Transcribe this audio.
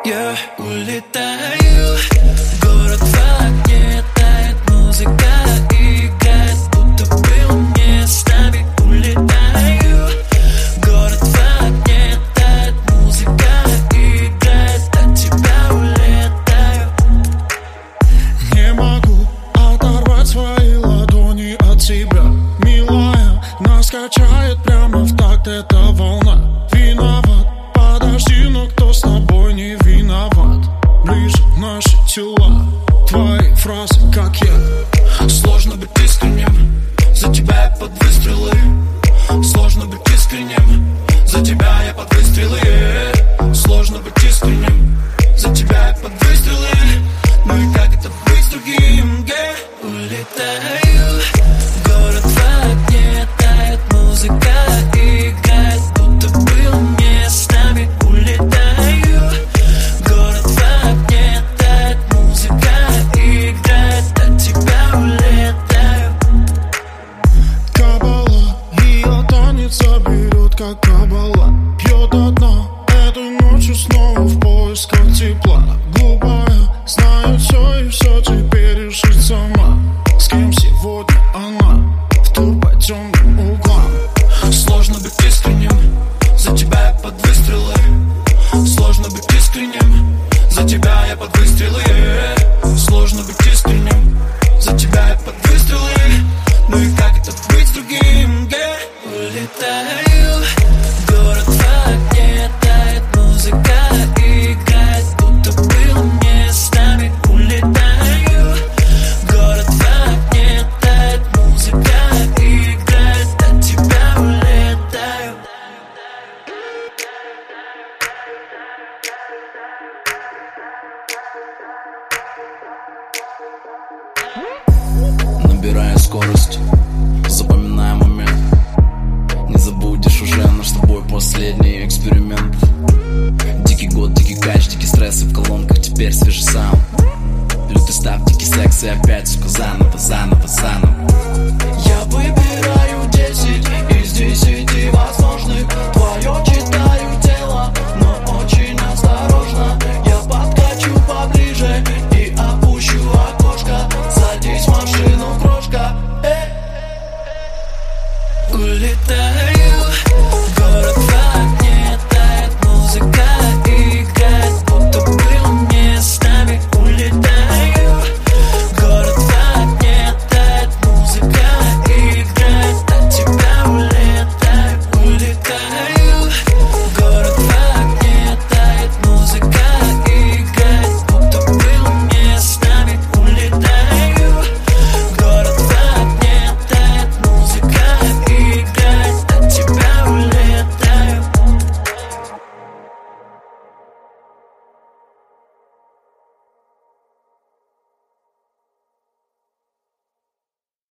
Я улетаю, город в огне, тает музыка, играет, будто был местами. Улетаю, город в огне, тает музыка, играет, от тебя улетаю. Не могу оторвать свои ладони от тебя, милая. Нас качает прямо в такт эта волна. Виноват, подожди, но кто с тобой не виноват? Ближе наши тела, твои фразы, как я. Сложно быть искренним, за тебя я под выстрелы. Сложно быть искренним, за тебя я под выстрелы. Сложно быть искренним, за тебя я под выстрелы. Ну и как это быть с другим? Улетаю, город в огне, тает музыка, играет, будто был местами. Улетаю, город в огне, тает музыка, играет, от тебя улетаю. Кабала, ее танец заберет, как кабала. Пьет одна, этой ночью снова в поисках тепла. Глупая, знает все и все теперь решит сама. С кем сегодня она в тур по темным углам. Сложно быть искренним, за тебя я под выстрелы. Сложно быть искренним, за тебя я под выстрелы. Сложно быть искренним, за тебя я под выстрелы. Ну и как это быть с другим? Улетаю, город в огне, тает музыка, играет, будто был местами. Улетаю, город в огне, тает музыка, играет, от тебя улетаю. Набирая скорость, запоминая момент. Не забудешь уже наш с тобой последний эксперимент. Дикий год, дикий кач, дикий стресс и в колонках теперь свежий саунд. Лютый став, дикий секс и опять